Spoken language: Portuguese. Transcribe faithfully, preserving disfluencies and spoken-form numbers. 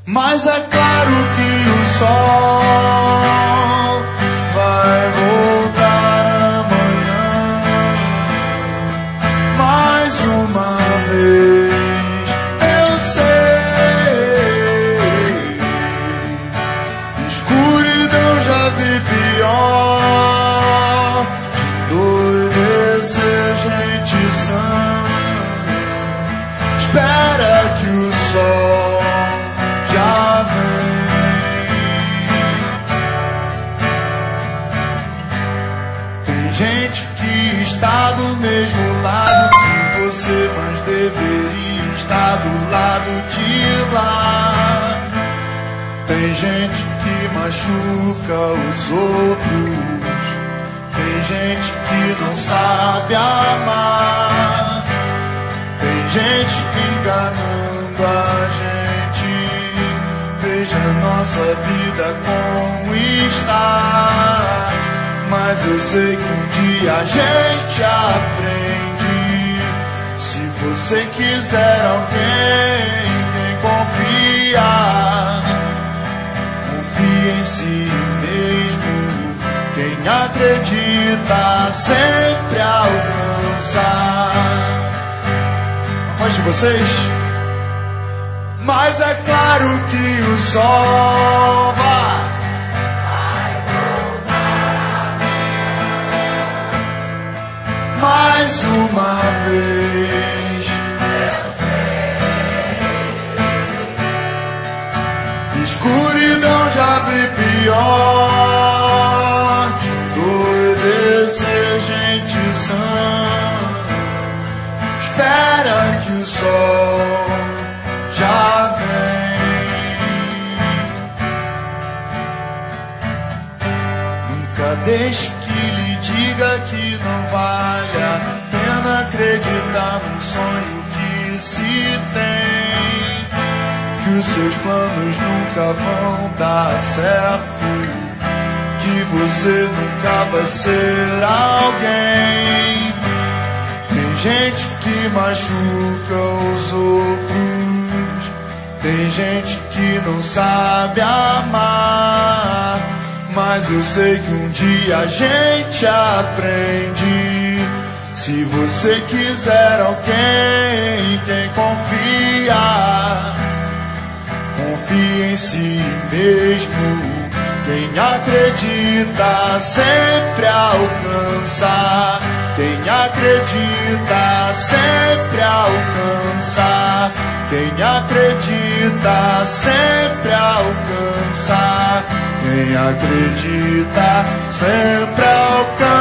Mas é claro que o sol vai voltar amanhã, mais uma vez. Eu sei, escuridão já vi pior, endoidecer gente sã. Espera que o sol já vem. Tem gente que está do mesmo lado que você, mas deveria estar do lado de lá. Tem gente que machuca os outros, tem gente que não sabe amar, tem gente enganando a gente. Veja nossa vida como está. Mas eu sei que um dia a gente aprende. Se você quiser alguém em quem confiar, confie em si mesmo. Quem acredita sempre alcança. A voz de vocês. Mas é claro que o sol vai, vai voltar mais uma vez. Eu sei. Escuridão já vi pior, de endoidecer gente sã. Espera que o sol já vem. Nunca deixe que lhe diga que não vale a pena acreditar num sonho que se tem, que os seus planos nunca vão dar certo, que você nunca vai ser alguém. Tem gente que machuca os outros, tem gente que não sabe amar. Mas eu sei que um dia a gente aprende. Se você quiser alguém em quem confiar, confie em si mesmo. Quem acredita sempre alcança. Quem acredita sempre alcança. Quem acredita sempre alcança. Quem acredita sempre alcança.